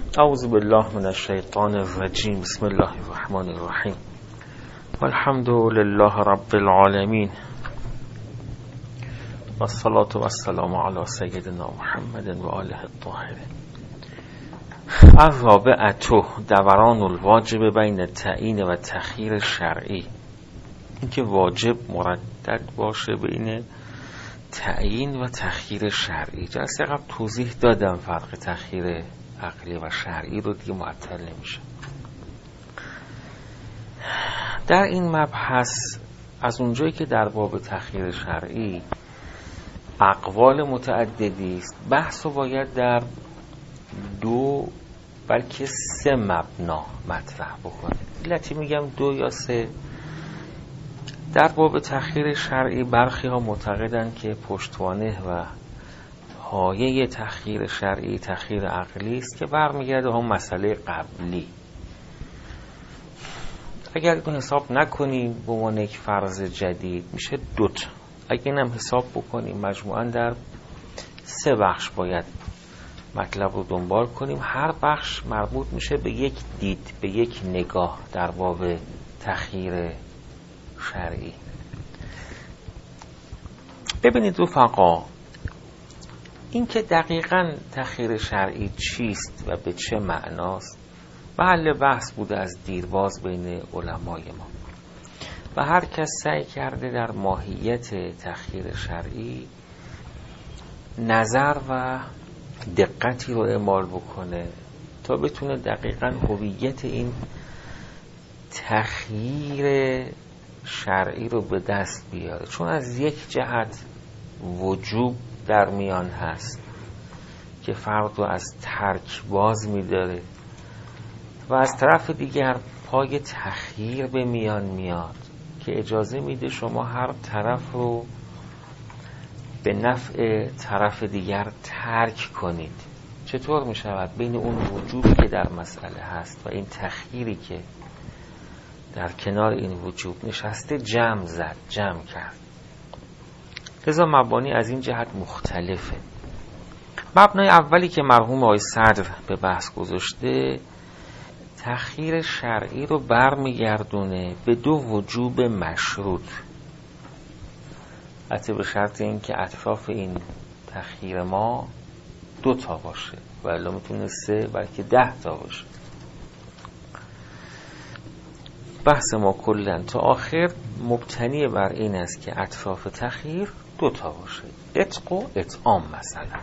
اعوذ بالله من الشیطان الرجیم. بسم الله الرحمن الرحیم. والحمد لله رب العالمین والصلاة والسلام علی سیدنا محمد و آله الطاهرین. الرابعة دوران الواجب بین تعیین و تخییر شرعی. اینکه واجب مردد باشه بین تعیین و تخییر شرعی. جلسه قبل توضیح دادم فرق تخییر عقلی و شرعی رو، دیگه معطل نمیشه. در این مبحث از اونجایی که در باب تخییر شرعی اقوال متعددی است، بحث رو باید در 2 بلکه 3 مبنا مطرح بکنیم. علتی میگم 2 یا 3. در باب تخییر شرعی برخی ها معتقدند که پشتوانه و پایه تخییر شرعی تخییر عقلی است که برمیگرده هم مسئله قبلی. اگر این حساب نکنیم به عنوان یک فرض جدید میشه 2 تا. اگر اینم حساب بکنیم مجموعاً در 3 بخش باید مطلب رو دنبال کنیم. هر بخش مربوط میشه به یک دید، به یک نگاه در باب تخییر شرعی. ببینید رفقا، این که دقیقاً تخییر شرعی چیست و به چه معناست محل بحث بوده از دیرباز بین علمای ما و هر کس سعی کرده در ماهیت تخییر شرعی نظر و دقتی رو اعمال بکنه تا بتونه دقیقاً هویت این تخییر شرعی رو به دست بیاره. چون از یک جهت وجوب در میان هست که فرد رو از ترک باز می‌داره و از طرف دیگر پای تخییر به میان میاد که اجازه میده شما هر طرف رو به نفع طرف دیگر ترک کنید. چطور می شود بین اون وجوبی که در مسئله هست و این تخییری که در کنار این وجوب نشسته جمع کرد؟ لذا مبانی از این جهت مختلفه. مبنای اولی که مرحوم آقای صدر به بحث گذاشته تخییر شرعی رو برمیگردونه به 2 وجوب مشروط، حتی به شرط این که اطراف این تخییر ما 2 تا باشه و الا میتونه 3 بلکه 10 تا باشه. بحث ما کلن تا آخر مبتنی بر این است که اطراف تخییر 2 تا باشه، عتق و اطعام مثلا.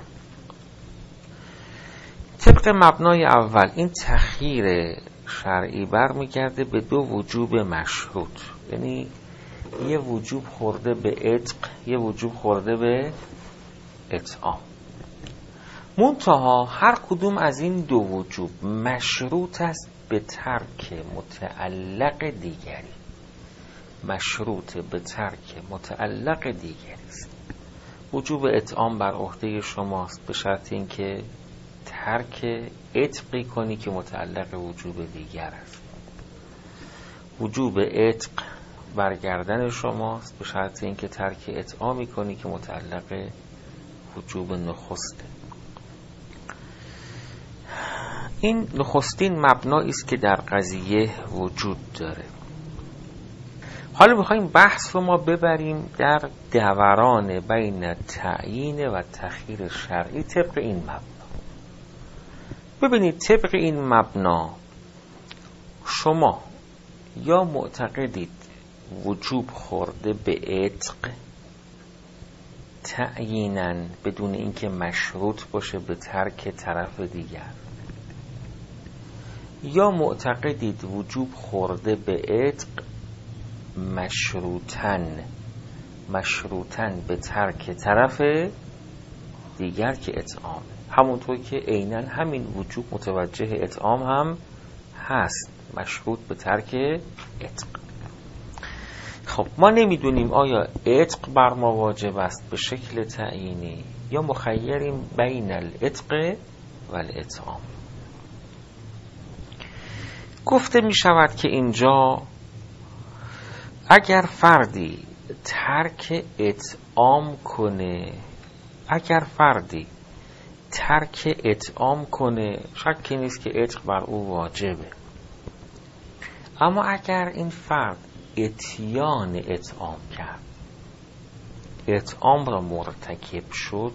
طبق مبنای اول این تخییر شرعی برمیگرده به 2 وجوب مشروط، یعنی یه وجوب خورده به عتق، یه وجوب خورده به اطعام. منتها هر کدوم از این 2 وجوب مشروط است به ترک متعلق دیگری. مشروط به ترک متعلق دیگری است. وجوب اطعام بر عهده شماست به شرط اینکه ترک عتقی کنی که متعلق وجوب دیگر است. وجوب عتق برگردن شماست به شرط اینکه ترک اطعامی کنی که متعلق وجوب نخسته. این نخستین مبنایی است که در قضیه وجود داره. حالا می‌خوایم بحث رو ما ببریم در دوران بین تعیین و تخییر شرعی طبق این مبنا. ببینید طبق این مبنا شما یا معتقدید وجوب خورده به عتق تعییناً بدون اینکه مشروط باشه به ترک طرف دیگر، یا معتقدید وجوب خورده به عتق مشروطاً به ترک طرف دیگر که اطعام. همونطور که عیناً همین وجوب متوجه اطعام هم هست، مشروط به ترک عتق. خب ما نمیدونیم آیا عتق بر ما واجب است به شکل تعیینی یا مخیریم بین العتق و الاطعام. گفته می شود که اینجا اگر فردی ترک اطعام کنه، اگر فردی ترک اطعام کنه، شکی نیست که عتق بر او واجبه. اما اگر این فرد اتیان اطعام کرد، اطعام را مرتکب شد،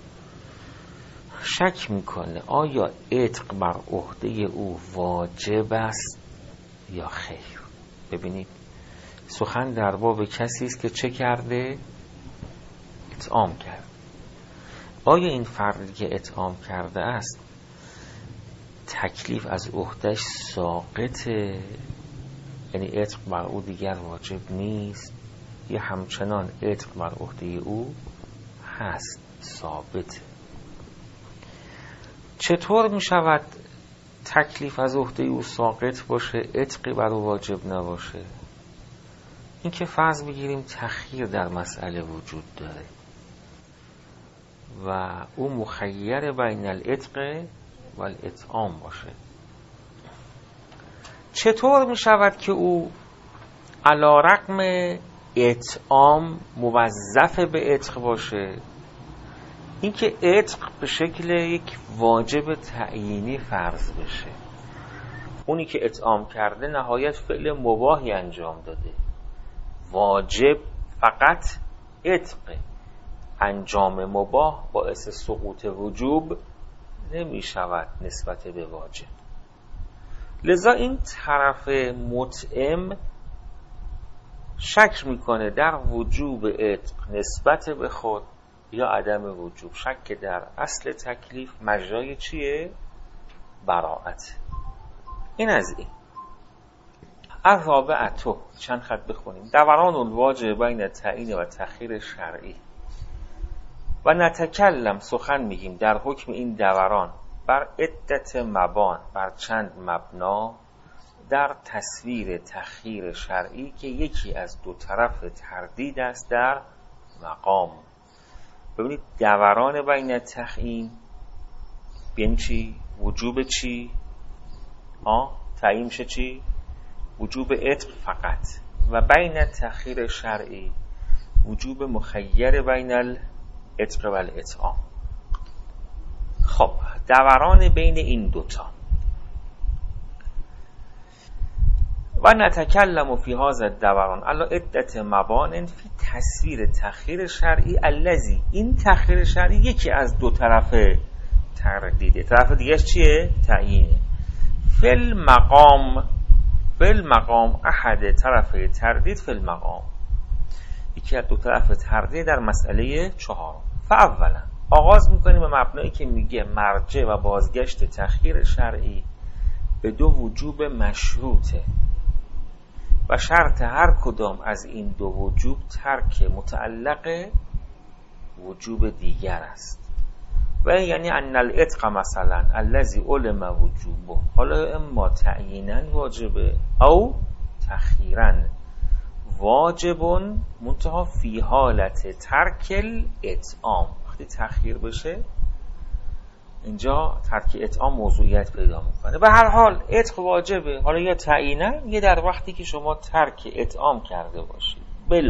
شک میکنه آیا عتق بر عهده او واجب است یا خیر. ببینید سخن در باب کسی است که چه کرده؟ اطعام کرد. آیا این فردی که اطعام کرده است تکلیف از عهدهش ساقطه، یعنی عتق بر او دیگر واجب نیست، یا همچنان عتق بر عهده او هست، ثابته؟ چطور می شود تکلیف از عهده او ساقط باشه، عتقی بر او واجب نباشه؟ این که فرض بگیریم تخییر در مسئله وجود داره و او مخیر بین العتق و الاطعام باشه، چطور می شود که او علی رغم اطعام موظف به عتق باشه؟ این که عتق به شکل یک واجب تعیینی فرض بشه. اونی که اطعام کرده نهایت فعل مباحی انجام داده، واجب فقط عتق، انجام مباح باعث سقوط وجوب نمی شود نسبت به واجب. لذا این طرف مطعم شک میکنه در وجوب عتق نسبت به خود یا عدم وجوب. شک در اصل تکلیف مجرای چیه؟ براءت. این از این. الرابعه، چند خط بخونیم. دوران الواجب بین تعیین و تخییر شرعی و نتکلم، سخن میگیم در حکم این دوران بر عدت مبان، بر چند مبنا، در تصویر تخییر شرعی که یکی از دو طرف تردید است در مقام. ببینید دوران بین تعیین بین چی؟ وجوب چی؟ تعیین میشه چی؟ وجوب عتق فقط. و بین تخییر شرعی وجوب مخیر بین العتق و الاطعام. خب دوران بین این دوتا. و نتکلم فی هذا الدوران علی عدت مبان فی تصویر تخییر شرعی الذی، این تخییر شرعی یکی از دو طرف تردیده، طرف دیگه چیه؟ تعیینه. فی المقام احد طرف تردید فی المقام، یکی از دو طرف تردید در مسئله 4. فاولا آغاز میکنیم به مبنایی که میگه مرجع و بازگشت تخییر شرعی به دو وجوب مشروطه و شرط هر کدام از این دو وجوب ترک متعلق وجوب دیگر است. و یعنی ان العتق مثلا الذی علم وجوبه، حالا اما تعیینا واجبه او تخییرا واجب منتها فی حالت ترک الاطعام. وقتی تخییر بشه اینجا ترک اطعام موضوعیت پیدا میکنه. به هر حال عتق واجبه، حالا یا تعیینا یا در وقتی که شما ترک اطعام کرده باشید.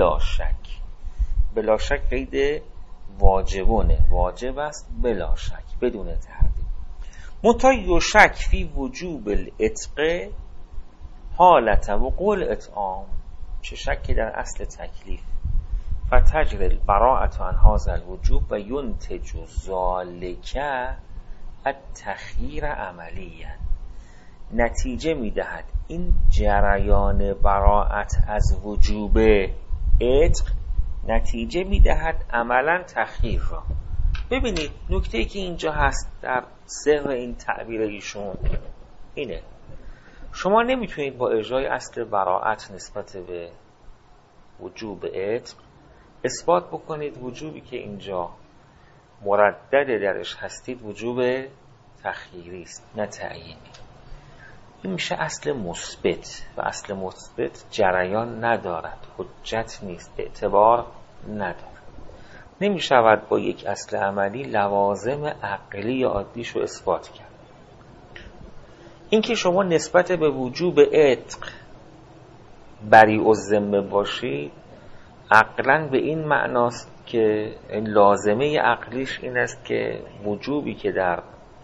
بلا شک قید واجبونه، واجب است بلا شک بدون تردید. منتها یشک فی وجوب العتق حالت وقوع الاطعام، چه شکی در اصل تکلیف. فتجر البراءة عن هذا الوجوب و ینتج ذلک التخییر عملیاً، نتیجه میدهد این جریان براءت از وجوب عتق نتیجه میدهد عملا تخییر را. ببینید نکته‌ای که اینجا هست در سر این تعبیر ایشون اینه، شما نمیتونید با اجرای اصل براءت نسبت به وجوب عتق اثبات بکنید وجوبی که اینجا مردد درش هستید وجوب تخییری است نه تعیینی. این میشه اصل مثبت و اصل مثبت جریان ندارد، حجت نیست، اعتبار ندارد. نمیشود با یک اصل عملی لوازم عقلی عادیش رو اثبات کرد. اینکه شما نسبت به وجوب عتق بریء الذمه باشید عقلاً به این معناست که لازمه عقلیش این است که وجوبی که در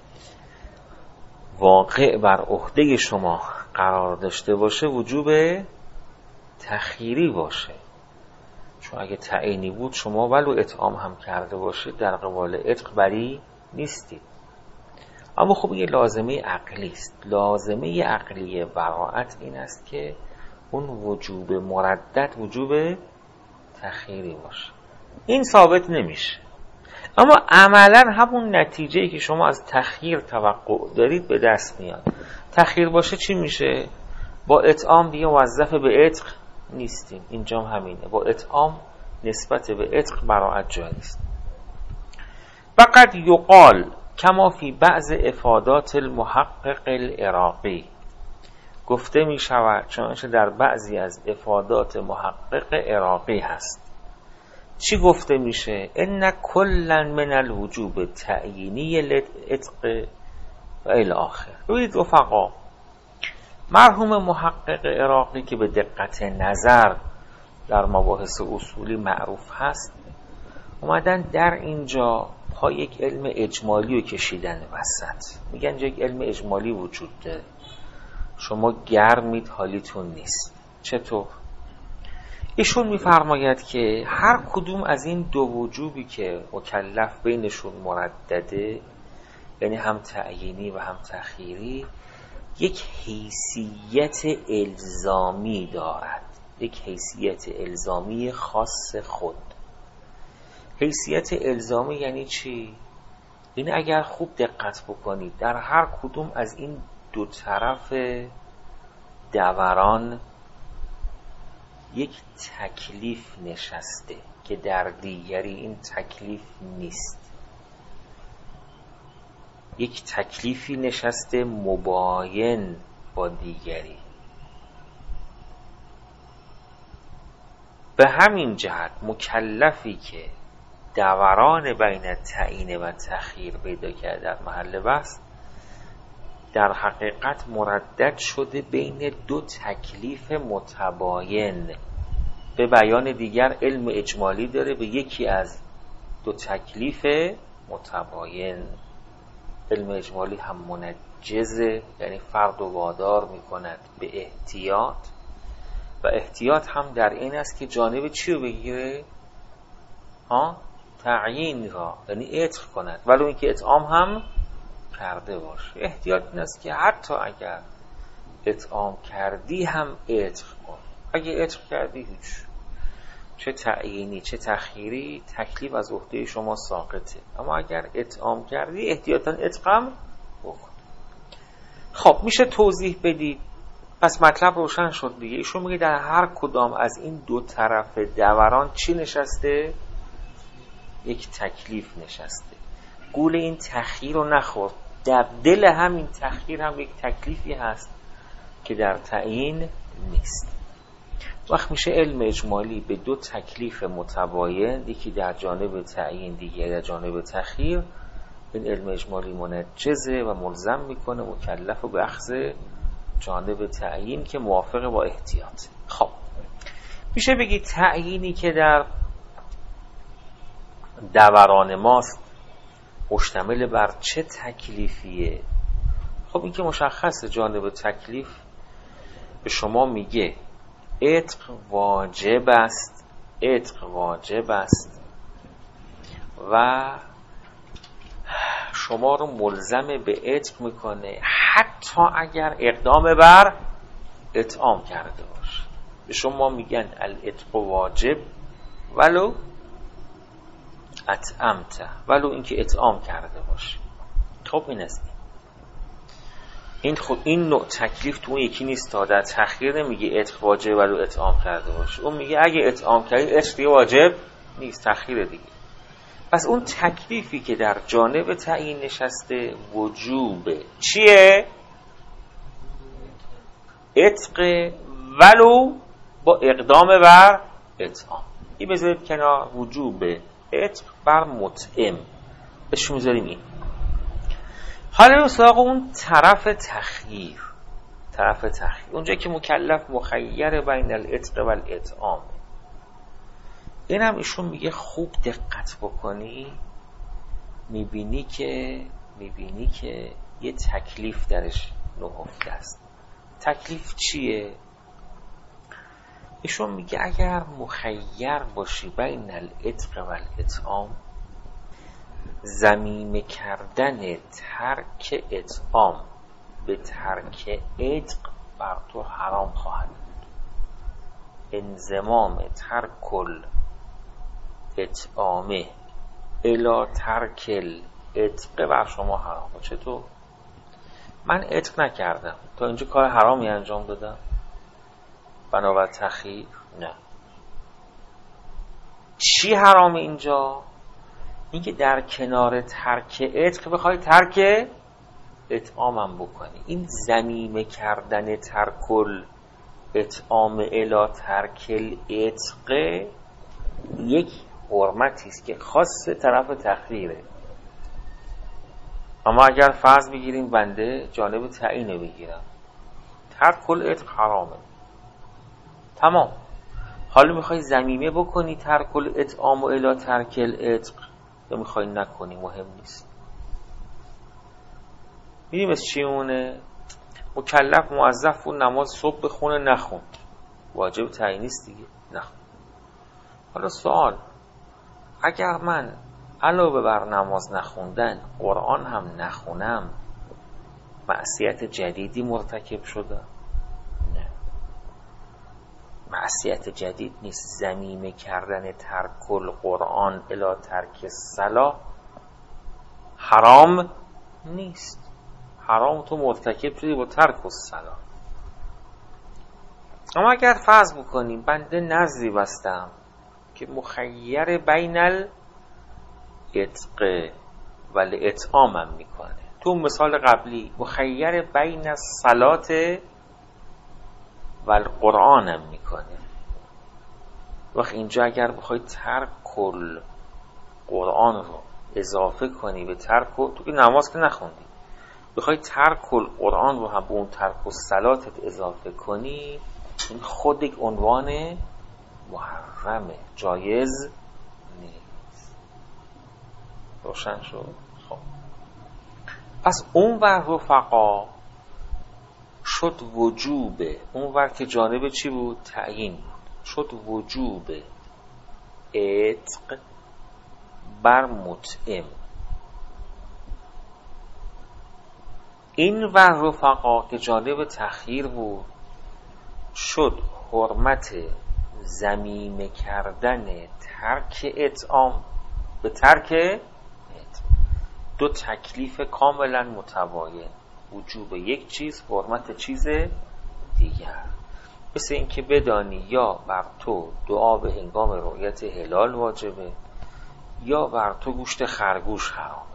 واقع بر عهده شما قرار داشته باشه وجوب تخییری باشه. چون اگه تعیینی بود شما ولو اطعام هم کرده باشید در قبال عتق بری نیستید. اما خب این لازمه عقلی است. لازمه عقلی براءت این است که اون وجوب مردد وجوب تخییری باشه. این ثابت نمیشه، اما عملا همون نتیجه‌ای که شما از تخییر توقع دارید به دست میاد. تخییر باشه چی میشه؟ با اطعام دیگه موظف به عتق نیستیم. اینجا همینه، با اطعام نسبت به عتق براءت جاری است. فقط یقال کما فی بعض افادات المحقق العراقی، گفته می شود چنانچه در بعضی از افادات محقق عراقی هست. چی گفته میشه؟ ان کلا من الوجوب تعیینی العتق و الی آخر. ببینید رفقا، مرحوم محقق عراقی که به دقت نظر در مباحث اصولی معروف هست، اومدن در اینجا پا یک علم اجمالی رو کشیدن وسط. میگن یک علم اجمالی وجود داره، شما گرمید حالیتون نیست. چطور؟ ایشون میفرماید که هر کدوم از این دو وجوبی که مکلف بینشون مردده، یعنی هم تعیینی و هم تخییری، یک حیثیت الزامی دارد، یک حیثیت الزامی خاص خود. حیثیت الزامی یعنی چی؟ این اگر خوب دقت بکنید در هر کدوم از این دو طرف دوران یک تکلیف نشسته که در دیگری این تکلیف نیست. یک تکلیفی نشسته مباین با دیگری. به همین جهت مکلفی که دوران بین تعیین و تخییر پیدا کرده در محل بحث، در حقیقت مردد شده بین دو تکلیف متباین. به بیان دیگر علم اجمالی داره به یکی از دو تکلیف متباین. علم اجمالی هم منجزه، یعنی فرد و وادار می کند به احتیاط، و احتیاط هم در این است که جانب چی رو بگیره؟ تعیین را، یعنی عتق کند ولو اینکه اطعام هم کرده باشه. احتیاط این است که حتی اگر اطعام کردی هم عتق کن. اگه عتق کردی هیچ، چه تعیینی چه تخییری، تکلیف از عهده شما ساقطه. اما اگر اطعام کردی احتیاطاً عتقم بکن. خب میشه توضیح بدید؟ پس مطلب روشن شد دیگه. ایشون میگه در هر کدام از این دو طرف دوران چی نشسته؟ یک تکلیف نشسته. گول این تخییر رو نخورد. در دل همین تخییر هم یک تکلیفی هست که در تعیین نیست. وقت میشه علم اجمالی به دو تکلیف متباین، یکی در جانب تعیین دیگری در جانب تخییر، این علم اجمالی منجزه و ملزم میکنه مکلف به اخذ جانب تعیین که موافق با احتیاط. خب میشه بگی تعیینی که در دوران ماست مشتمل بر چه تکلیفیه؟ خب این که مشخصه، جانب تکلیف به شما میگه عتق واجب است، عتق واجب است و شما رو ملزم به عتق میکنه حتی اگر اقدام بر اطعام کرده باشه. به شما میگن العتق واجب ولو اطعمت، ولو اینکه اطعام کرده باشه. خب این است. این نوع تکلیف تو اون یکی نیست. تا در تخییر نمیگه عتق واجب ولو اطعام کرده باشه. اون میگه اگه اطعام کردی عتق دیگه واجب نیست، تخییر دیگه. پس اون تکلیفی که در جانب تعیین نشسته وجوبه. چیه؟ عتق ولو با اقدام بر اطعام. این بذارید کنار. وجوبه عتق بر مطعم بهش میذاریم این. حالا به سراغ اون طرف تخییر. طرف تخییر اونجا که مکلف مخیر بین العتق و الاطعام. این هم ایشون میگه خوب دقت بکنی میبینی که یه تکلیف درش نهفته است. تکلیف چیه؟ ایشون میگه اگر مخیر باشی بین العتق و الاطعام، ضمیمه کردن ترک اطعام به ترک عتق بر تو حرام خواهد بود. انضمام ترک الاطعامه الی ترک العتق بر شما حرامه. چطور؟ من عتق نکردم تا اینجا کار حرامی انجام دادم بنابر تخییر؟ نه. چی حرام اینجا؟ اینکه در کنار ترک عتق بخوای ترک اطعامم بکنی. این ضمیمه کردن ترک الاطعام الی ترک العتق یک حرمتی است که خاص طرف تخییره. اما اگر فرض بگیریم بنده جانب تعیینه بگیرم، ترک العتق حرامه، تمام. حالا میخوای ضمیمه بکنی ترک الاطعام و الی ترک العتق یا میخوای نکنی، مهم نیست. میدیم از چیونه؟ مکلف موظف و نماز صبح بخونه، نخوند، واجب تعیینی است دیگه، نخوند. حالا سوال، اگر من علاوه بر نماز نخوندن قرآن هم نخونم معصیت جدیدی مرتکب شده؟ نه، معصیت جدید نیست. ضمیمه کردن ترک القرآن الی ترک الصلاة حرام نیست. حرام تو مرتکب شدی با ترک الصلاة. اما اگر فرض بکنیم بنده نظری بستم که مخیر بین العتق و الاطعام هم میکنه، تو مثال قبلی مخیر بین الصلاة و القرآن هم میکنه، وقت اینجا اگر بخوای ترک القرآن رو اضافه کنی به ترک، تو که نماز که نخوندی، بخوای ترک القرآن رو هم به اون ترک الصلاتت اضافه کنی، این خود یک عنوان محرمه، جایز نیست. روشن شد؟ خب پس اون ور رفقا شد وجوبه، اون ور که جانب چی بود؟ تعیین بود، شد وجوب عتق بر مطعم. این ور رفقا که جانب تخییر بود شد حرمت ضمیمه کردن ترک اطعام به ترک اطعام. دو تکلیف کاملا متباین، وجوب یک چیز، حرمت چیز دیگر. مثل این که بدانی یا بر تو دعا به هنگام رؤیت هلال واجبه یا بر تو گوشت خرگوش حرامه.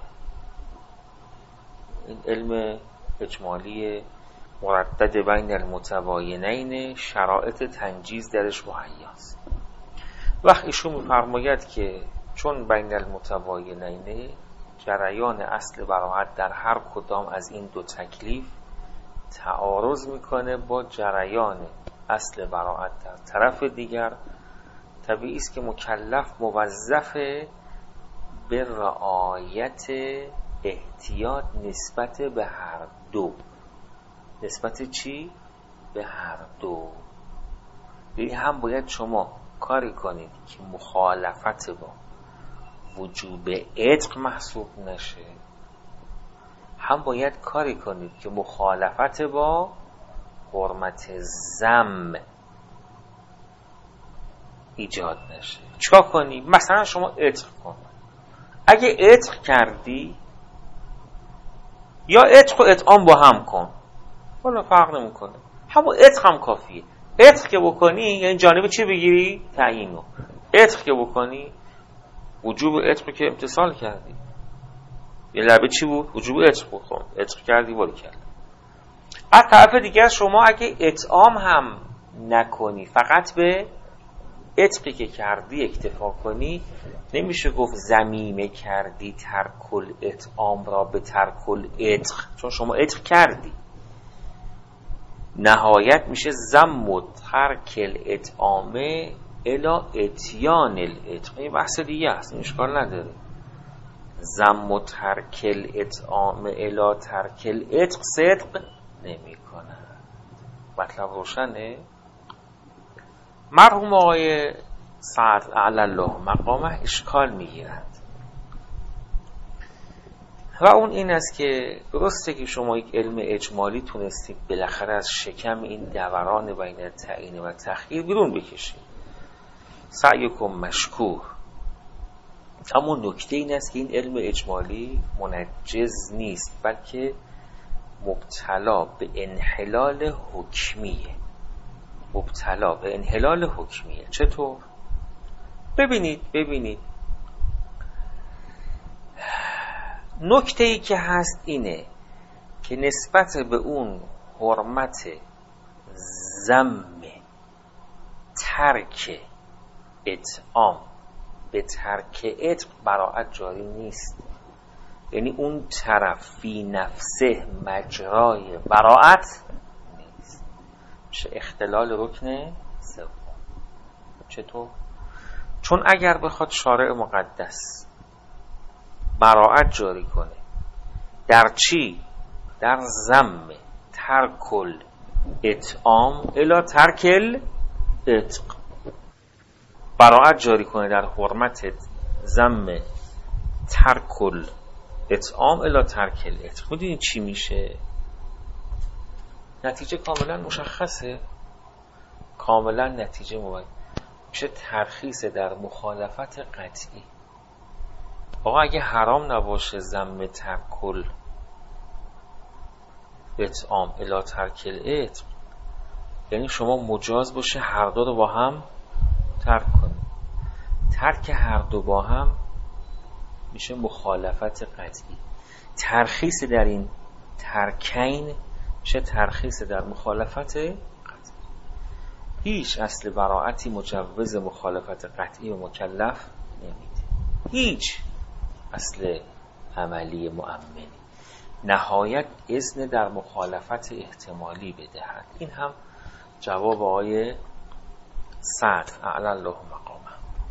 این علم اجمالی مردد بین المتباینین، شرایط تنجیز درش مهیاست. وقت ایشون می‌فرماید که چون بین المتباینین جریان اصل براءت در هر کدام از این دو تکلیف تعارض میکنه با جریان اصل براءت در طرف دیگر، طبیعی است که مکلف موظف به رعایت احتیاط نسبت به هر دو. نسبت چی؟ به هر دو. یعنی هم باید شما کاری کنید که مخالفت با وجوب عتق محسوب نشه، هم باید کاری کنید که مخالفت با حرمت ذم ایجاد نشه. چیکار کنی؟ مثلا شما عتق کن. اگه عتق کردی یا عتق و اطعام با هم کن، والا فرق نمیکنه، همون عتق هم کافیه. عتق که بکنی یعنی جانب چی بگیری؟ تعیینو. عتق که بکنی وجوب عتق که امتثال کردی. یه لعبه چی بود؟ وجوب عتق بکن، عتق کردی ولی کرد. از طرف دیگر شما اگه اطعام هم نکنی، فقط به عتقی که کردی اکتفا کنی، نمیشه گفت ضمیمه کردی ترک الاطعام را به ترک العتق، چون شما عتق کردی. نهایت میشه ضم و ترک الاطعام الا اتیان العتق. این بحث دیگه است، این اشکال نداره. ذم و ترک الاطعام الا ترک العتق صدق نمی کنه. مطلب روشنه؟ مرحوم آقای سعد اعلی الله مقامه اشکال میگیرند و اون این است که درسته که شما یک علم اجمالی تونستید بالاخره از شکم این دوران بین تعیین و تخییر بیرون بکشید، سعیکم مشکور، اما نکته این است که این علم اجمالی منجز نیست، بلکه مبتلا به انحلال حکمیه. مبتلا به انحلال حکمیه. چطور؟ ببینید نکته ای که هست اینه که نسبت به اون حرمت ذم ترک اطعام به ترک عتق براءت جاری نیست. یعنی اون طرف فی نفسه مجرای براءت نیست، میشه اختلال رکن سوم. چطور؟ چون اگر بخواد شارع مقدس براءت جاری کنه در چی؟ در ذم ترک اطعام الا ترک العتق، براءت جاری کنه در حرمت ذم ترک اطعام الا ترک العتق، میدونید چی میشه؟ نتیجه کاملا مشخصه، کاملا نتیجه مبین میشه ترخیص در مخالفت قطعی. آقا اگه حرام نباشه ذم ترک اطعام الا ترک العتق، یعنی شما مجاز باشه هر دو رو با هم ترک کنید. ترک هر دو با هم میشه مخالفت قطعی. ترخیص در این ترکین میشه ترخیص در مخالفت قطعی. هیچ اصل براءتی مجوز مخالفت قطعی و مکلف نمیده، هیچ اصل عملی مؤمنی. نهایت اذن در مخالفت احتمالی بدهد. این هم جواب آقای سعد اعلی الله مقامه.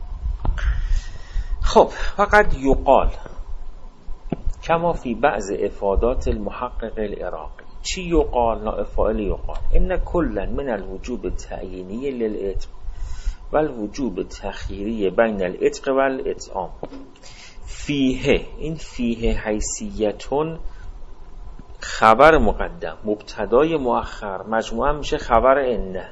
خب فقط یقال کما فی بعض افادات المحقق العراقی. چی یقال؟ نائب فاعل یقال. ان کلا من الوجوب التعیینی للعتق و الوجوب تخییری بین العتق و الاطعام فیه، این فیه حیثیتون خبر مقدم، مبتدای مؤخر، مجموعه میشه خبر انه.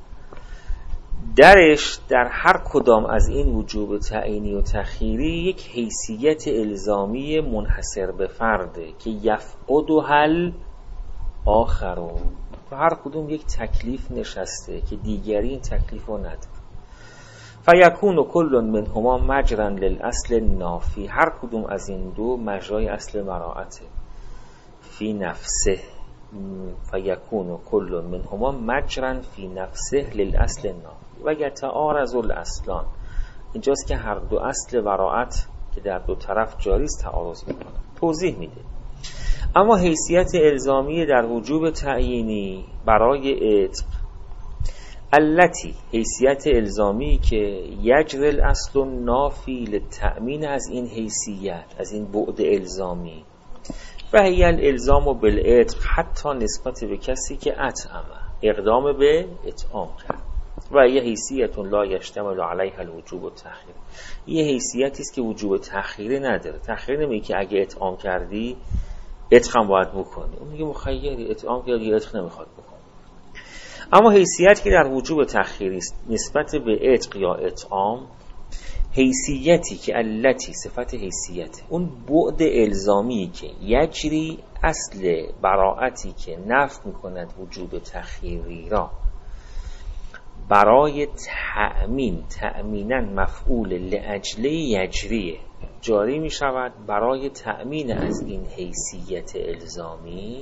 درش در هر کدام از این وجوب تعیینی و تخییری یک حیثیت الزامی منحصر به فرده که یفقد و حل آخرون، و هر کدوم یک تکلیف نشسته که دیگری این تکلیف رو نداره. فیکون کل منهما مجرا للاصل نافی، هر کدوم از این دو مجرای اصل براءته. فی نفسه فیکون کل منهما مجرا فی نفسه للاصل نافی و یتعارض الاصلان. اینجاست که هر دو اصل براءت که در دو طرف جاری است تعارض میکنه. توضیح میده. اما حیثیت الزامی در وجوب تعیینی برای عتق التی، حیثیت الزامی که یجر الاصل نافی للتأمین، از این حیثیت، از این بعد الزامی، و هی الالزام بالعتق حتی نسبت به کسی که اطعمه، اقدام به اطعام کرد. و یه حیثیت لا یشتمل علیها الوجوب و تخییر، یه حیثیتی است که وجوب تخییر نداره. تخییر نمیگه که اگه اطعام کردی عتق هم باید بکنی، اون میگه مخیری، اطعام کردی عتق نمیخواد بکنی. اما حیثیت که در وجوب تخییری است نسبت به عتق یا اطعام، حیثیتی که التی صفت حیثیت، اون بعد الزامی که یجری اصل براعتی که نفی میکند وجوب تخییری را برای تأمینا مفعول لاجل یجریه، جاری می شود برای تأمین از این حیثیت الزامی.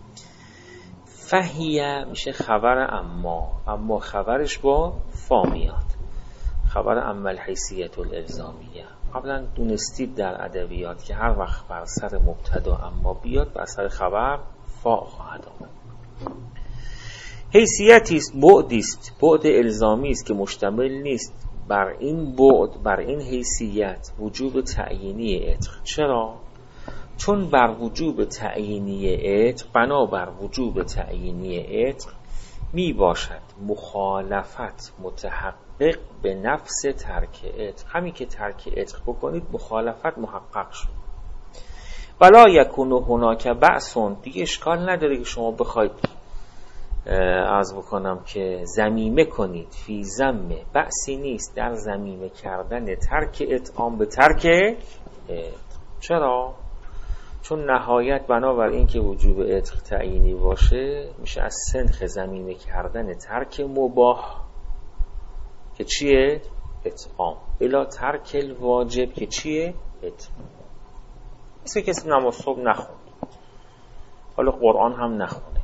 فهیه میشه خبر اما خبرش با فا میاد، خبر اما الحیثیت الالزامیه. قبلا دونستید در ادبیات که هر وقت بر سر مبتدا اما بیاد بر سر خبر فا خواهد آمد. حیثیتی است، بعدی است، بعد الزامی است که مشتمل نیست بر این بعد، بر این حیثیت وجوب تعیینی عتق. چرا؟ چون بر وجوب تعیینی عتق، بنابر وجوب تعیینی عتق می باشد مخالفت متحقق به نفس ترک عتق. همین که ترک عتق بکنید مخالفت محقق شد. ولا یکون هناک بأس، دیگه اشکال نداره که شما بخواید عرض بکنم که ذمیمه کنید، فی ذم، بأسی نیست در ذمیمه کردن ترک اطعام به ترک عتق. چرا؟ چون نهایت بنابر این که وجوب عتق تعیینی باشه میشه از سنخ ذمیمه کردن ترک مباح که چیه؟ اطعام، الی ترک الواجب که چیه؟ اطعام. مثل کسی نماز صبح نخوند، حالا قرآن هم نخونه،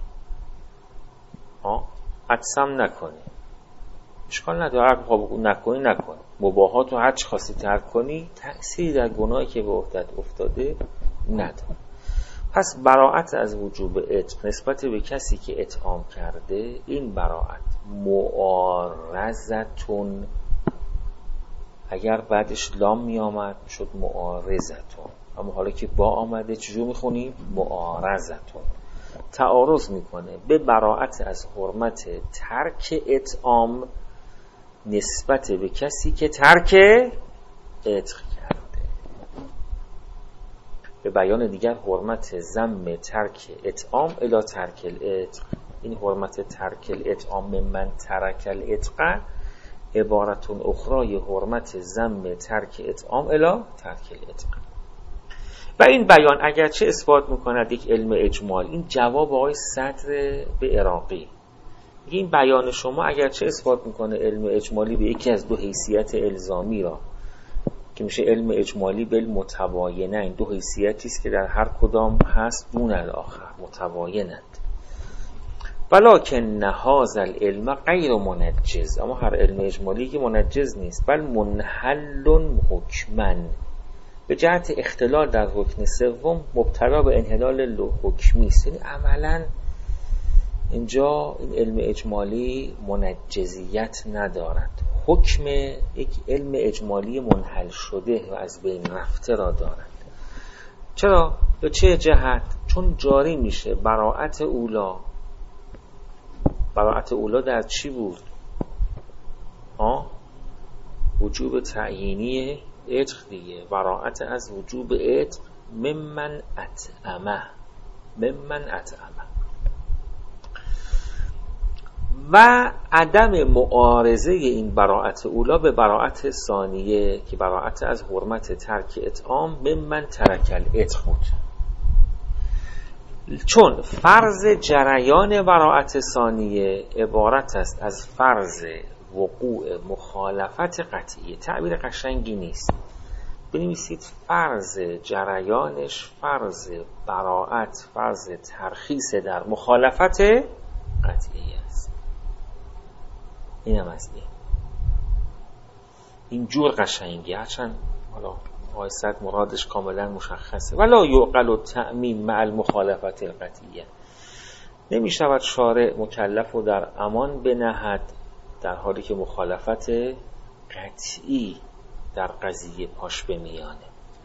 عطسم نکنه، اشکال نداره، نکنی نکن، مباحات رو هر چی خواستی ترک کنی تأثیری در گناهی که به عهدت افتاده نداره. پس براءت از وجوب عتق نسبت به کسی که اطعام کرده، این براءت معارضتون، اگر بعدش لام می آمد شد معارضتون، اما حالا که با آمده چجور می خونیم؟ معارضتون. تعارض میکنه به براءت از حرمت ترک اطعام نسبت به کسی که ترک عتق کرده. به بیان دیگر حرمت ذم ترک اطعام الی ترک العتق، این حرمت ترک الاطعام من ترک العتق عبارتون اخرای حرمت ذم ترک اطعام الی ترک العتق. و این بیان اگرچه اثبات میکند یک علم اجمال، این جواب آقای صدر به عراقی، این بیان شما اگرچه اثبات میکنه علم اجمالی به یکی از دو حیثیت الزامی را که میشه علم اجمالی بالمتباینه، این دو حیثیتی است که در هر کدام هست دون الاخر، متباینند. ولکن هذا العلم غیر منجز، اما هر علم اجمالی که منجز نیست، بل منحل حکما، به جهت اختلال در حکم سوم مبتلا به انحلال حکمی است. یعنی عملا اینجا این علم اجمالی منجزیت ندارد، حکم یک علم اجمالی منحل شده و از بین رفته را دارد. چرا؟ به چه جهت؟ چون جاری میشه براءت اولا. براءت اولا در چی بود؟ وجوب تعیینی عتق دیگه، براءت از وجوب عتق ممن اطعمه، و عدم معارضه این براءت اولا به براءت ثانیه که براءت از حرمت ترک اطعام ممن ترک العتق بود. چون فرض جریان براءت ثانیه عبارت است از فرض وقوع مخالفت قطعیه. تعبیر قشنگی نیست، بنویسید فرض جریانش فرض براءت، فرض ترخیص در مخالفت قطعیه است. این هم از این جور قشنگی، هرچند حالا آیست مرادش کاملا مشخصه. ولا یعقل التأمین مع المخالفت القطعیه، نمی شود شارع مکلف و در امان بنهد در حالی که مخالفت قطعی در قضیه پاش به میانه.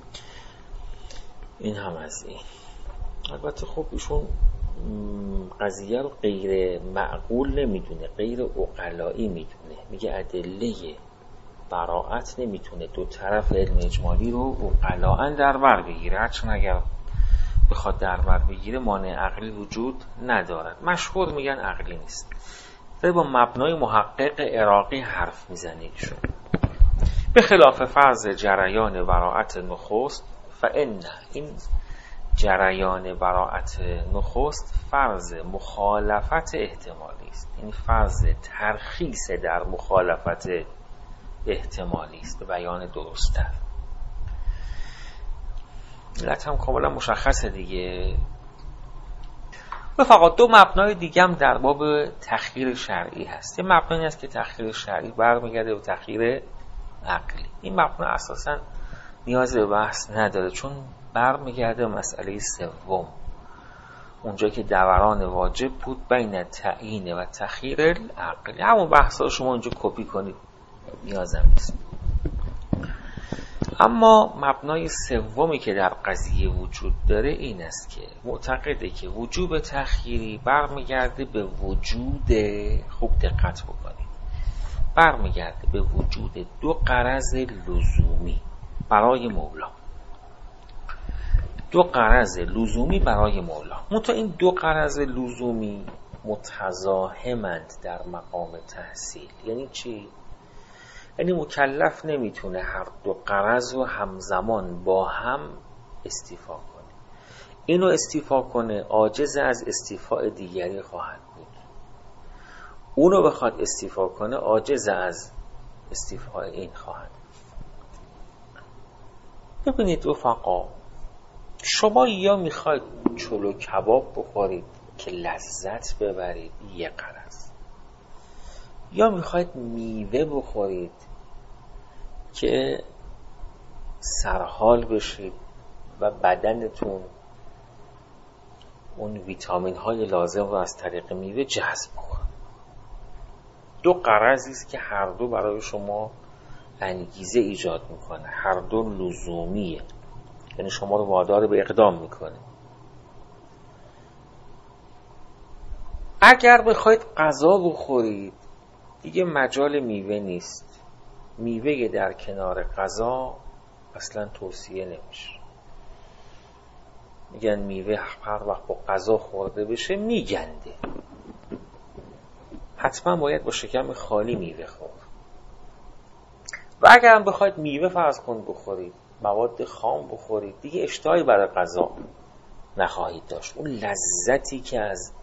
این هم از این. البته خب ایشون قضیه رو غیر معقول نمیدونه، غیر عقلایی میدونه، میگه ادله براءت نمیتونه دو طرف علم اجمالی رو عقلاً در بر بگیره، هرچند اگر بخواد در بر بگیره مانع عقلی وجود ندارد. مشهور میگن عقلی نیست، داره با مبنای محقق عراقی حرف میزنه ایشون. به خلاف فرض جریان براءت نخست، فإن این جریان براءت نخست فرض مخالفت احتمالی است، این فرض ترخیص در مخالفت احتمالی است، به بیان درست‌تر. علت هم کاملا مشخصه دیگه. و فقط دو مبنای دیگه هم در باب تخییر شرعی هست. یه مبنایی هست که تخییر شرعی برمیگرده به تخییر عقلی. این مبنا اساساً نیاز به بحث نداره، چون برمیگرده به مسئله سوم، اونجا که دوران واجب بود بین تعیین و تخییر العقل. همون بحثا شما اونجا کپی کنید، نیازم نیست. اما مبنای سومی که در قضیه وجود داره این است که معتقده که وجوب تخییری برمیگرده به وجود، خوب دقت بکنید، برمیگرده به وجود دو غرض لزومی برای مولا. دو غرض لزومی برای مولا. منتها این دو غرض لزومی متزاحمند در مقام تحصیل. یعنی چی؟ یعنی مکلف نمیتونه هر دو غرض رو همزمان با هم استیفا کنه. اینو استیفا کنه عاجز از استیفاء دیگری خواهد بود. اونو بخواد استیفا کنه عاجز از استیفاء این خواهد بود. ببینید رفقا، شما یا میخواید چلو کباب بخورید که لذت ببرید، یه غرض، یا میخواید میوه بخورید که سرحال بشید و بدنتون اون ویتامین های لازم رو از طریق میوه جذب کنه. دو غرضی است که هر دو برای شما انگیزه ایجاد میکنه، هر دو لزومیه، یعنی شما رو وادار به اقدام میکنه. اگر بخواید غذا بخورید دیگه مجال میوه نیست. میوه در کنار غذا اصلا توصیه نمیشه. میگن میوه هر وقت با غذا خورده بشه میگنده. حتما باید با شکم خالی میوه خورد. و اگر هم بخواید میوه فرض کن بخورید، مواد خام بخورید، دیگه اشتهایی برای غذا نخواهید داشت. اون لذتی که از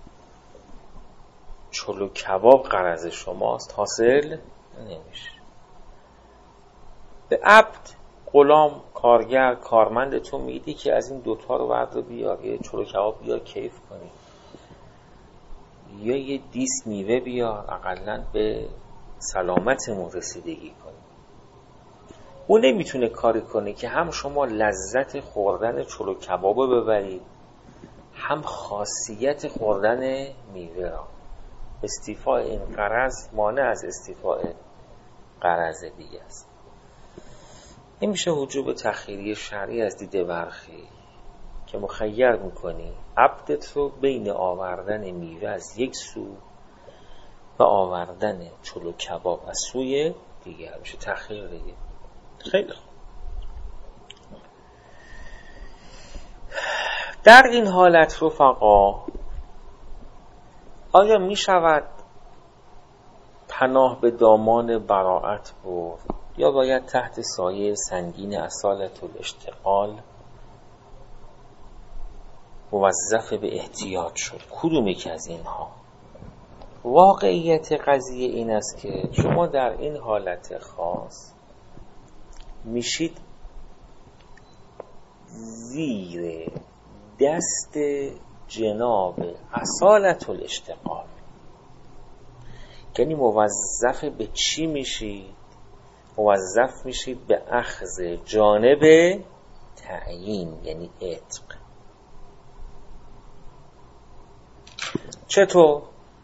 چلو کباب غرض شماست حاصل نمیشه. به عبد، غلام، کارگر، کارمندتون میگی که از این دوتا رو بردار بیار، یه چلو کباب بیار کیف کنی، یا یه دیس میوه بیار اقلن به سلامتمون رسیدگی کنی. اون نمیتونه کاری کنه که هم شما لذت خوردن چلو کباب رو ببرید، هم خاصیت خوردن میوه را. استیفاء این غرض مانع از استیفاء غرض دیگه است. این میشه وجوب تخییری شرعی از دید برخی که مخیر میکنی عبدت رو بین آوردن میوه از یک سو و آوردن چلو کباب از سوی دیگر. میشه تخییر دیگه. خیلی خوب. در این حالت رفقا آیا می شود پناه به دامان براءت برد یا باید تحت سایه سنگین اصالت الاشتغال موظف به احتیاط شد؟ کدوم یکی از اینها؟ واقعیت قضیه این است که شما در این حالت خاص میشید زیر دست جناب اصالت الاشتغال. یعنی موظف به چی میشید؟ موظف میشید به اخذ جانب تعیین، یعنی عتق. چطور؟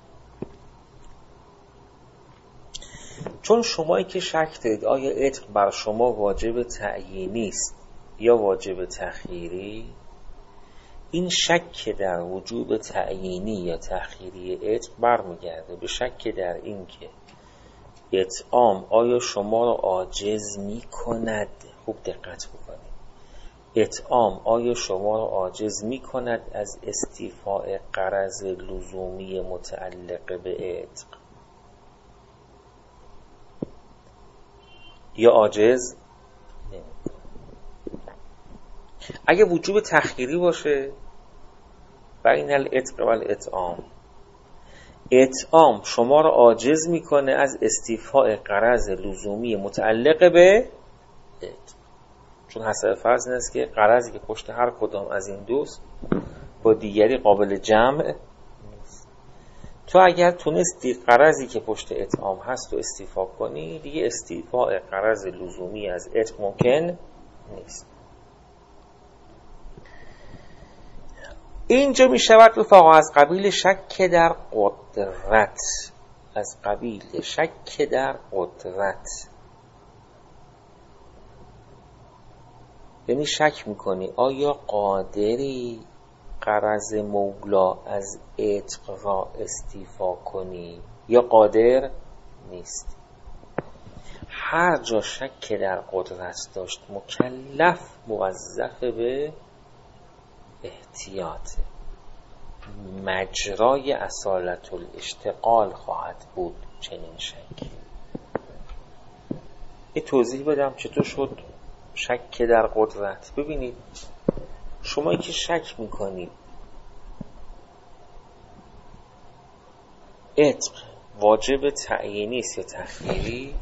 چون شمایی که شک دارید آیا عتق بر شما واجب تعیینی است یا واجب تخییری، این شک در وجوب تعیینی یا تخییری عتق برمیگرده به شک در این که اطعام آیا شما را عاجز می کند. خوب دقت بکنید. اطعام آیا شما را عاجز می کند از استیفاء غرض لزومی متعلق به عتق یا عاجز نمی کند. اگه وجوب تخییری باشه بین العتق و الاطعام، اطعام شما را عاجز میکنه از استیفاء غرض لزومی متعلق به عتق. چون حسب فرض این است که غرضی که پشت هر کدام از این دوست با دیگری قابل جمع نیست. تو اگر تونستی غرضی که پشت اطعام هست رو استیفا کنی، دیگه استیفاء غرض لزومی از عتق ممکن نیست. اینجا می شود رفاقا از قبیل شک در قدرت، از قبیل شک در قدرت، یعنی شک میکنی آیا قادری غرض مولا از عتق را استیفا کنی یا قادر نیست. هر جا شک در قدرت داشت مکلف موظف به احتیاط، مجرای اصالت الاشتغال خواهد بود چنین شکی. یه توضیح بدم چطور شد شک در قدرت. ببینید شما که شک میکنید عتق واجب تعیینی است یا تخییری،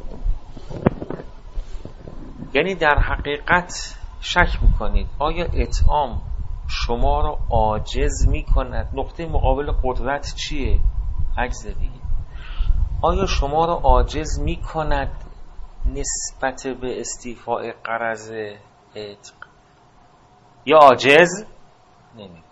یعنی در حقیقت شک میکنید آیا اطعام شما را عاجز میکند. نقطه مقابل قدرت چیه؟ عجز دیگه. آیا شما را عاجز میکند نسبت به استیفاء غرض عتق یا عاجز نمیکند.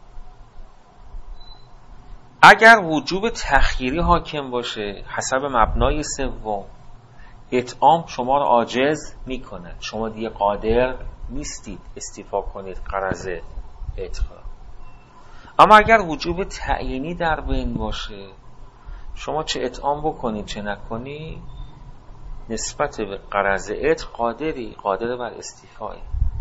اگر وجوب تخییری حاکم باشه حسب مبنای سوم، اطعام شما را عاجز میکند، شما دیگه قادر نیستید استیفا کنید غرض عتق. اما اگر وجوب تعیینی در بین باشه، شما چه اطعام بکنید چه نکنید نسبت به غرض عتق قادر بر استیفایی.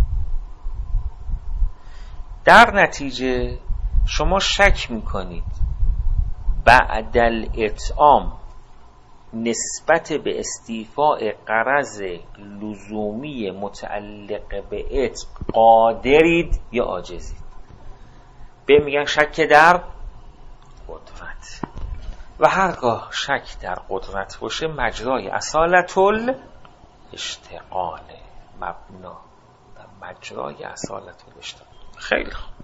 در نتیجه شما شک میکنید بعد الاطعام نسبت به استیفاء غرض لزومی متعلق به عتق قادرید یا عاجزید. به میگن شک در قدرت. و هرگاه شک در قدرت باشه مجرای اصالت الاشتغال، مبنا و مجرای اصالت الاشتغال. خیلی خوب،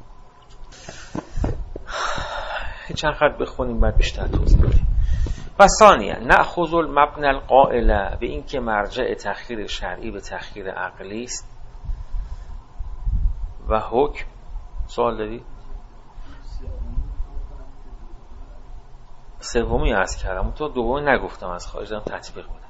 چند خط بخونیم بعد بیشتر توضیح بدیم. و ثانیا نأخذ المبنى القائل، به این که مرجع تخییر شرعی به تخییر عقلی است و حکم. سوال داری؟ سومی عرض کردم تو دومی نگفتم، از خارج دارم تطبیق میدم.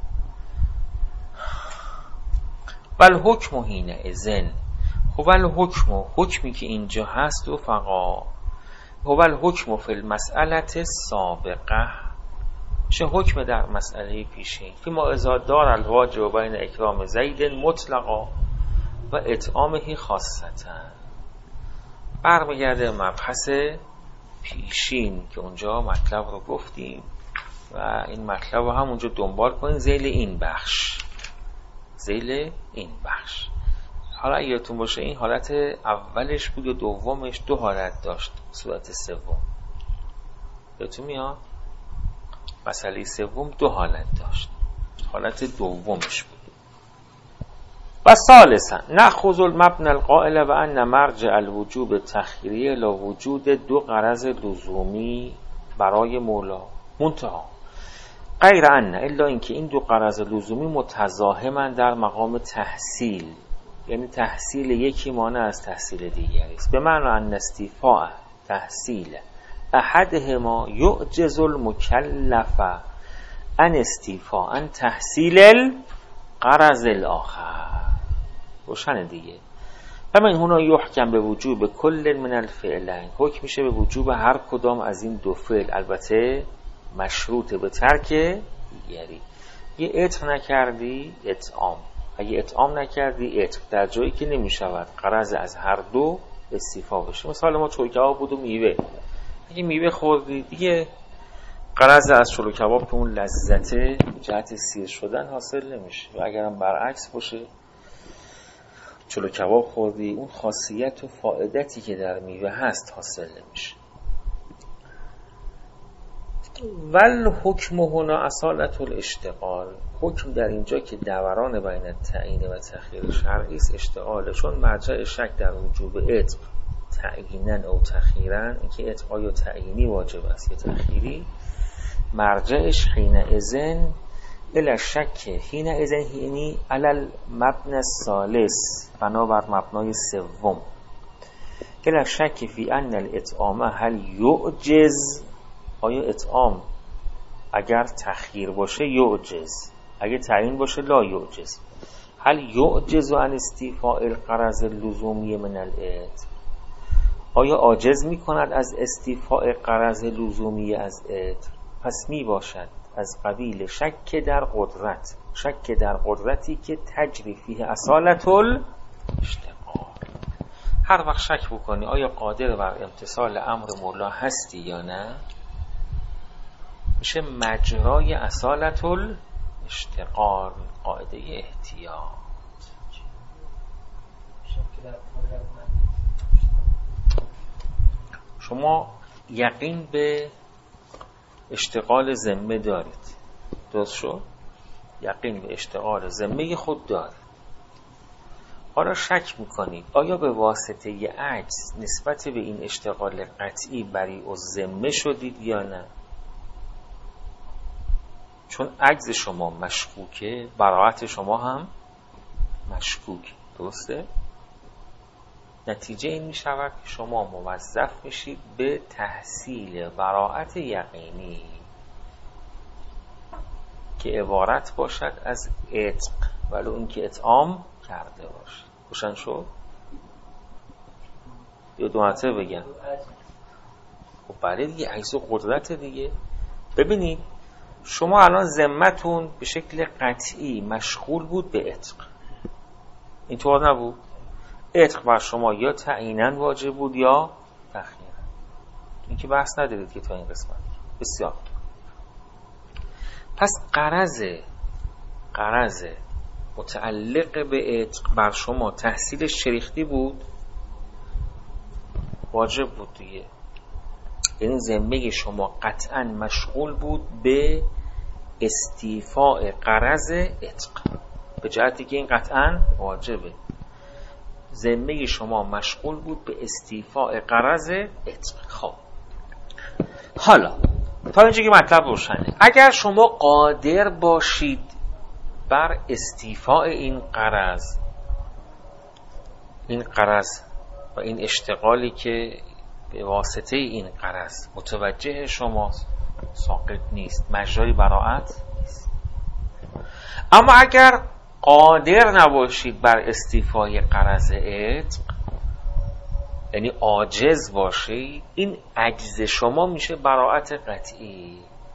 بل حکم حینئذ، خب الحکم، حکمی که اینجا هست و فقا هو الحکم فی المسئله السابقه، چه حکم در مسئله پیشین که ما اذا دار الواجب بین اکرام زید مطلقا و اطعامه خاصتا. برمیگرده مبحث پیشین که اونجا مطلب رو گفتیم و این مطلب رو هم اونجا دنبال کنید ذیل این بخش. حالا یادتون باشه این حالت اولش بود و دومش دو حالت داشت. صورت سوم یادتون میاد؟ مسئله سوم دو حالت داشت، حالت دومش بود. و ثالثا نأخذ المبنى القائل و ان مرجع الوجوب تخییری لا وجود دو غرض لزومی برای مولا منتها غیر ان، الا اینکه این دو غرض لزومی متزاحمند در مقام تحصیل، یعنی تحصیل یکی مانع از تحصیل دیگری است. به معنی ان استیفاء تحصیل احدهما یعجز المکلف ان استیفاء ان تحصیل الغرض الاخر. روشن دیگه. و من هنا یحکم به وجوب کل من الفعلین، حکم میشه به وجوب هر کدام از این دو فعل، البته مشروط به ترک دیگری. یه عتق نکردی اطعام، اگه اطعام نکردی عتق، در جایی که نمیشود غرض از هر دو استیفا بشه. مثال ما چلو کباب بود و میوه، اگه میوه خوردی دیگه غرض از چلو کباب که اون لذت جهت سیر شدن حاصل نمیشه، و اگرم برعکس باشه چلو کباب خوردی اون خاصیت و فائدتی که در میوه هست حاصل نمیشه. ول حکم هنا اصالت الاشتغال، حکم در اینجا که دوران بین تعیین و تخییر شرعی است اشتغاله، چون مرجع شک در وجوب عتق تعیینا او تخییرا، اینکه عتق یا تعیینی واجب است یا تخییری، مرجعش حینئذ الی شک، حینئذ یعنی علی المبنى الثالث، بنابر مبنای سوم، الا شک فی ان الاطعام هل یعجز، آیا اطعام اگر تخییر باشه یعجز، اگه تعیین باشه لا یعجز. هل یعجز عن استیفاء الغرض اللزومی من العتق، آیا عاجز می کند از استیفاء غرض لزومی از عتق؟ پس می باشد از قبیل شک در قدرت، شک در قدرتی که تجری فیه اصالت الاشتغال. هر وقت شک بکنی آیا قادر بر امتثال امر مولا هستی یا نه، میشه مجرای اصالت الاشتغال، قاعده احتیاط. شما یقین به اشتغال ذمه دارید، درست شد؟ یقین به اشتغال ذمه خود دارید. حالا شک میکنید آیا به واسطه عجز نسبت به این اشتغال قطعی بری و ذمه شدید یا نه؟ چون عجز شما مشکوکه، براءت شما هم مشکوک، درسته؟ نتیجه این می شود که شما موظف میشید به تحصیل براءت یقینی که عبارت باشد از عتق، ولو اینکه اطعام کرده باشید. روشن شد؟ یا دو مرتبه بگم؟ خب برای دیگه عجز و قدرت دیگه. ببینید شما الان ذمتون به شکل قطعی مشغول بود به عتق، اینطور نبود؟ عتق بر شما یا تعییناً واجب بود یا تخییراً. این که بحث ندارید که تا این قسمت. بسیار. پس غرض متعلق به عتق بر شما تحصیلش چریختی بود؟ واجب بود دیگه. یعنی ذمه شما قطعاً مشغول بود به استیفاء غرض عتق، به جهتی که این قطعاً واجبه. ذمه شما مشغول بود به استیفاء غرض عتق. خب حالا تا اینجا که مطلب روشنه. اگر شما قادر باشید بر استیفاء این غرض و این اشتغالی که به واسطه این غرض متوجه شما ساقط نیست، مجرای براءت نیست. اما اگر قادر نباشید بر استیفای غرض عتق، یعنی عاجز باشید، این عجز شما میشه براءت قطعی.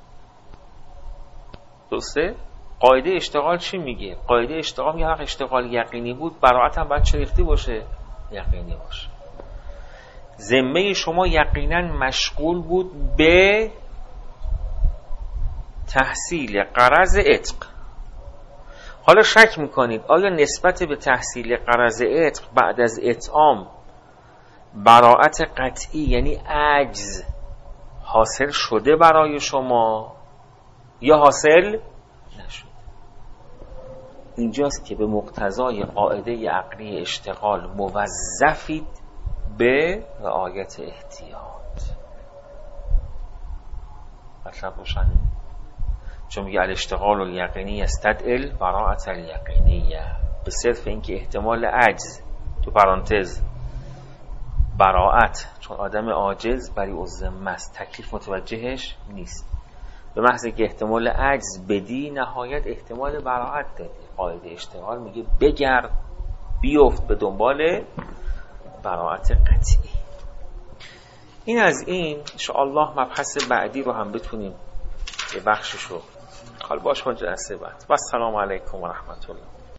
درسته؟ قاعده اشتغال چی میگه؟ قاعده اشتغال میگه اشتغال یقینی بود، براءت هم باید چریختی باشه، یقینی باشه. ذمه شما یقینا مشغول بود به تحصیل غرض عتق. حالا شک میکنید آیا نسبت به تحصیل غرض عتق بعد از اطعام براءت قطعی یعنی عجز حاصل شده برای شما یا حاصل نشده؟ اینجاست که به مقتضای قاعده عقلی اشتغال موظفید به رعایت احتیاط. مطلب روشنه؟ چون میگه الاشتغال الیقینی استدعی براءت الیقینیه، به صرف اینکه احتمال عجز تو پرانتز براءت، چون آدم عاجز بری الذمه است، تکلیف متوجهش نیست، به محض که احتمال عجز بدی نهایت احتمال براءت داری. قاعده اشتغال میگه بگرد بیفت به دنبال براءت قطعی. این از این. انشاءالله مبحث بعدی رو هم بتونیم یه بخشش رو حال باش من جلسه بعد. و السلام علیکم و رحمت الله.